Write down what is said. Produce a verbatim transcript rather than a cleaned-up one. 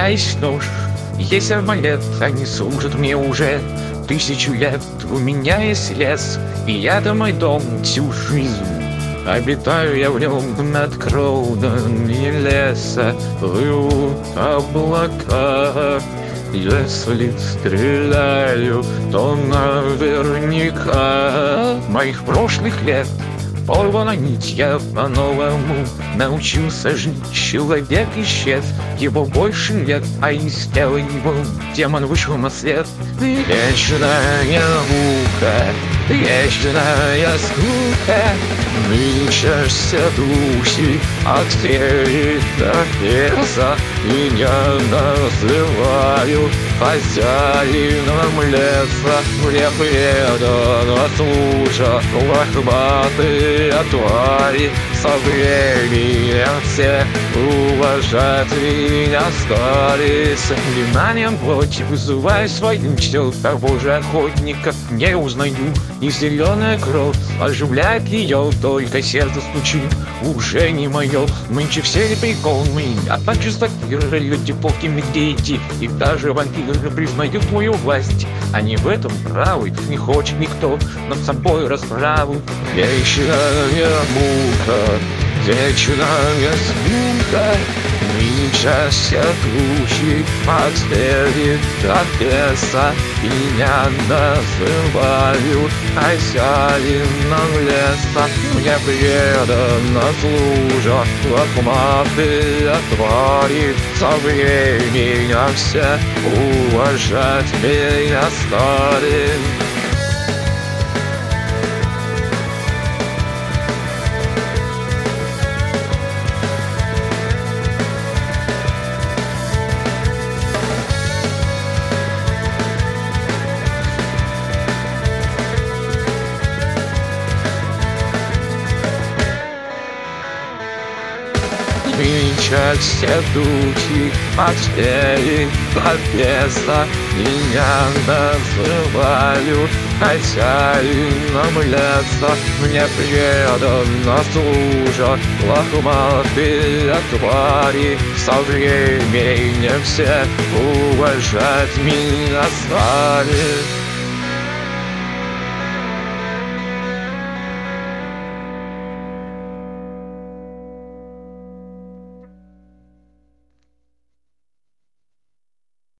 меня есть нож, есть арбалет, они служат мне уже тысячу лет. У меня есть лес, и это мой дом всю жизнь. Обитаю я в нем над кронами леса, плывут облака. Если стреляю, то наверняка моих прошлых лет порвана нить, я по-новому научился жить. Человек исчез, его больше нет, а из тела его демон вышел на свет. Вечная мука, вечная скука, мчишься души от двери до леса. Меня называют хозяином леса. Мне преданно служат лохматые твари. Со временем все уважать меня стали. С вниманием плоти вызываю свою чтел того же охотника. Не узнаю, и зеленая кровь оживляет ее, только сердце стучит уже не мое. Нынче все не приколы, а также сатиры, люди плохи медведи, и даже вампиры признают мою власть. Они в этом правы, не хочет никто над собой расправу. Вечная мука, вечная скука, мчася тучи от двери до леса. Меня называют хозяином леса. Мне преданно служат лохматые твари. Со временем все уважать меня стали. Мчат все тучи от двери до леса. Меня называют хозяином леса. Мне преданно служат лохматые твари. Со временем все уважать меня стали.